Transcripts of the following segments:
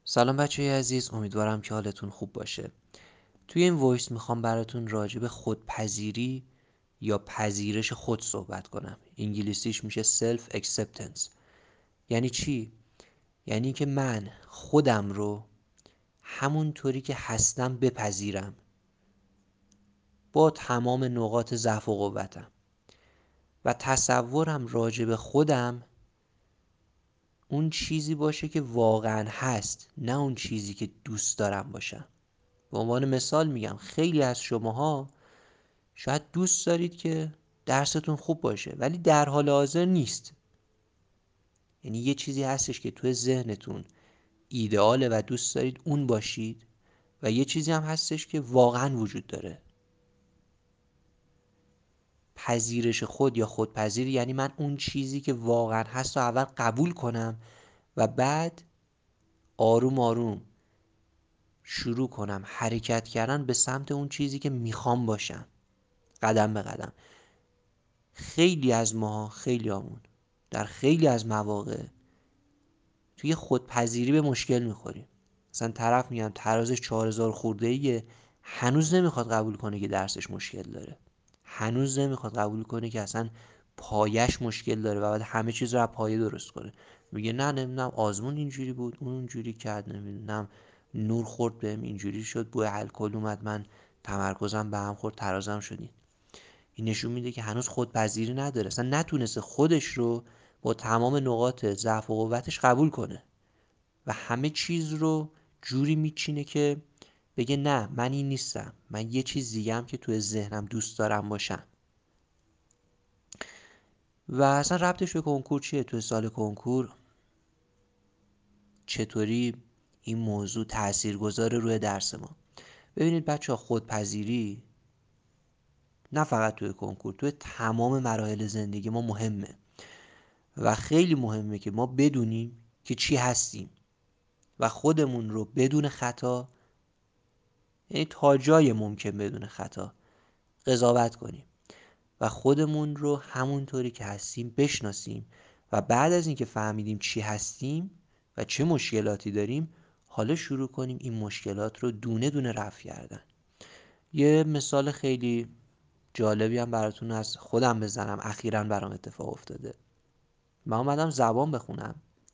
سلام بچه عزیز، امیدوارم که حالتون خوب باشه. توی این وایس میخوام براتون راجع به خودپذیری یا پذیرش خود صحبت کنم. انگلیسیش میشه self acceptance. یعنی چی؟ یعنی که من خودم رو همونطوری که هستم بپذیرم با تمام نقاط ضعف و قوتم و تصورم راجع به خودم اون چیزی باشه که واقعا هست، نه اون چیزی که دوست دارم باشم. به عنوان مثال میگم خیلی از شماها شاید دوست دارید که درستون خوب باشه ولی در حال حاضر نیست. یعنی یه چیزی هستش که توی ذهنتون ایدئاله و دوست دارید اون باشید و یه چیزی هم هستش که واقعا وجود داره. پذیرش خود یا خودپذیری یعنی من اون چیزی که واقعا هست رو اول قبول کنم و بعد آروم آروم شروع کنم حرکت کردن به سمت اون چیزی که میخوام باشم، قدم به قدم. خیلی از ماها، خیلی همون در خیلی از مواقع توی خودپذیری به مشکل میخوریم. مثلا طرف میگم ترازش 4000 خورده ایه، هنوز نمیخواد قبول کنه که درسش مشکل داره، هنوز نمیخواد قبول کنه که اصلا پایش مشکل داره و باید همه چیز رو از پایه درست کنه. میگه نه نمیدونم آزمون اینجوری بود، اون اونجوری کرد، نمیدونم نور خورد بهم اینجوری شد، بوی الکل اومد، من تمرکزم به هم خورد، ترازم شدین. این نشون میده که هنوز خودپذیری نداره، اصلا نتونسته خودش رو با تمام نقاط ضعف و قوتش قبول کنه و همه چیز رو جوری میچینه که بگه نه من این نیستم، من یه چیز دیگه هم که توی ذهنم دوست دارم باشم. و اصلا ربطش به کنکور چیه؟ توی سال کنکور چطوری این موضوع تأثیر گذاره روی درس ما؟ ببینید بچه ها، خودپذیری نه فقط توی کنکور، توی تمام مراحل زندگی ما مهمه و خیلی مهمه که ما بدونیم که چی هستیم و خودمون رو بدون خطا، یعنی تا جای ممکن بدون خطا قضاوت کنیم و خودمون رو همونطوری که هستیم بشناسیم و بعد از اینکه فهمیدیم چی هستیم و چه مشکلاتی داریم، حالا شروع کنیم این مشکلات رو دونه دونه رفع کردن. یه مثال خیلی جالبی هم براتون از خودم بزنم، اخیراً برام اتفاق افتاده. من اومدم زبان بخونم،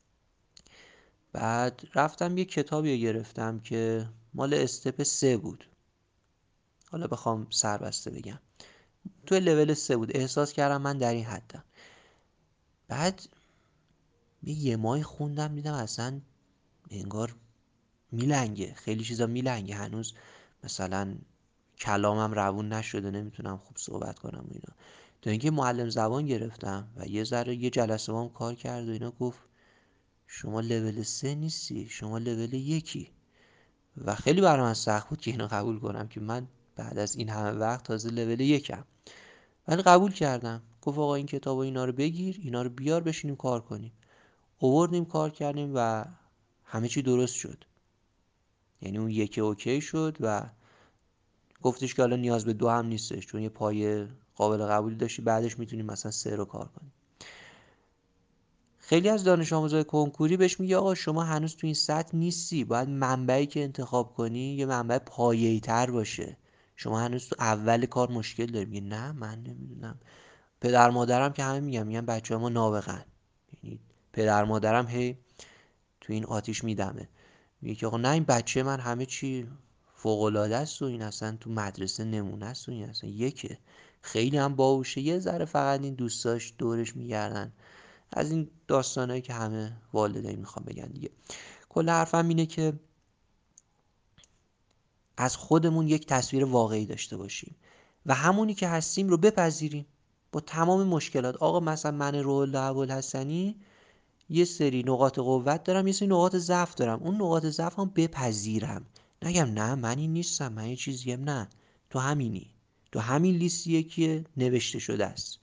بعد رفتم یه کتابی گرفتم که مال استپ 3 بود. حالا بخوام سربسته بگم توی لول 3 بود، احساس کردم من در این حدم. بعد یه ماهی خوندم دیدم اصلا انگار میلنگه، خیلی چیزا میلنگه هنوز، مثلا کلامم روون نشده، نمیتونم خوب صحبت کنم و اینا. تا اینکه معلم زبان گرفتم و یه ذره یه جلسه با هم کار کرد و اینا، گفت شما لول 3 نیستی، شما لول 1. و خیلی برای من سخت بود که اینو قبول کنم که من بعد از این همه وقت تازه لول 1م. ولی قبول کردم. گفت آقا این کتاب و اینا رو بگیر، اینا رو بیار بشینیم کار کنیم. آوردیم کار کردیم و همه چی درست شد. یعنی اون 1 اوکی شد و گفتش که حالا نیاز به 2 هم نیستش، چون یه پایه قابل قبولی داشتی، بعدش میتونیم مثلا 3 رو کار کنیم. خیلی از دانش آموزای کنکوری بهش میگه آقا شما هنوز تو این سطح نیستی، باید منبعی که انتخاب کنی یه منبع پایه‌ای تر باشه، شما هنوز تو اول کار مشکل داری. میگه نه من نمیدونم. پدر مادرم که همه میگن بچه‌ها ما نابغه‌ن. یعنی پدر مادرم هی تو این آتیش میدمه، میگه که آقا نه این بچه من همه چی فوق‌العاده است و این اصلا تو مدرسه نمونه است و این اصلا خیلی هم باهوشه، یه ذره فقط این دوستاش دورش میگردن. از این داستانایی که همه والدین میخوام بگن دیگه. کل حرفم اینه که از خودمون یک تصویر واقعی داشته باشیم و همونی که هستیم رو بپذیریم با تمام مشکلات. آقا مثلا من روح ابوالحسنی یه سری نقاط قوت دارم، یه سری نقاط ضعف دارم، اون نقاط ضعف هم بپذیرم، نگم نه من این نیستم، من یه چیزیم. نه، تو همینی، تو همین لیستیه که نوشته شده است.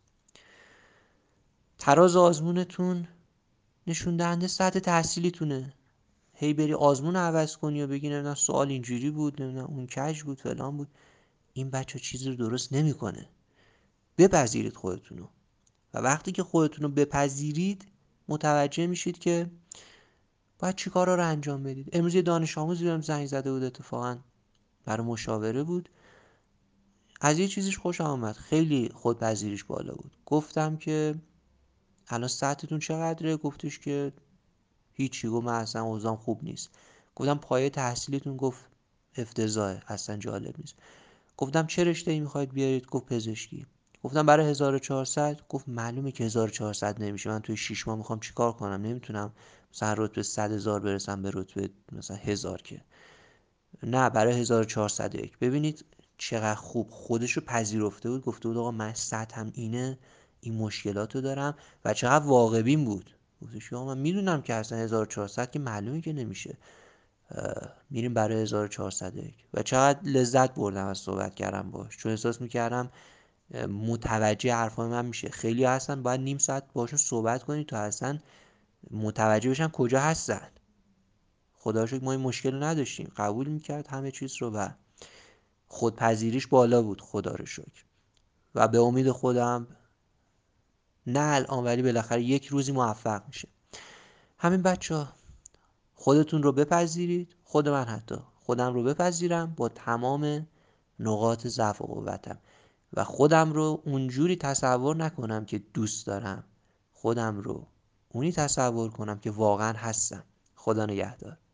تراز آزمونتون نشون دهنده سطح تحصیلیتونه. هی بری آزمون عوض کنی و بگی نمیدونم سوال اینجوری بود، نمیدونم اون کج بود، فلان بود، این بچه چیزی رو درست نمیکنه. بپذیرید خودتونو و وقتی که خودتونو بپذیرید متوجه میشید که باید چی کارا رو انجام بدید. امروز یه دانش آموزی بهم زنگ زده بود، اتفاقا برای مشاوره بود. از یه چیزیش خوشم آمد، خیلی خودپذیریش بالا بود. گفتم که الان سطحتون چقدره؟ گفتش که هیچی. گفت من اصلا اوضاعم خوب نیست. گفتم پایه تحصیلتون؟ گفت افتضاحه، اصلا جالب نیست. گفتم چه رشته‌ای میخواید بیارید؟ گفت پزشکی. گفتم برای 1400؟ گفت معلومه که 1400 نمیشه، من توی 6 ماه میخوام چیکار کنم، نمیتونم مثلا رتبه 100,000 برسم به رتبه مثلا 1000 که. نه، برای 1401. ببینید چقدر خوب خودش رو پذیرفته بود، گفته بود آقا من سطحم اینه، این مشکلاتو دارم، و چقدر واقع بین بود. گفتش آقا من میدونم که اصلا 1400 که معلومه که نمیشه، میریم برای 1401. و چقدر لذت بردم از صحبت کردم باش، چون احساس میکردم متوجه حرفای من میشه. خیلی هستن باید نیم ساعت باشون صحبت کنی تا اصلا متوجه بشن کجا هستن. خدا رو شکر ما این مشکل نداشتیم، قبول میکرد همه چیز رو و خودپذیریش بالا بود، خدا رو شکر. و به امید خودم، نه الان ولی بالاخره یک روزی موفق میشه. همین بچه‌ها، خودتون رو بپذیرید. خود من حتی خودم رو بپذیرم با تمام نقاط ضعف و قوتم، و خودم رو اونجوری تصور نکنم که دوست دارم، خودم رو اونی تصور کنم که واقعا هستم. خدا نگهدار.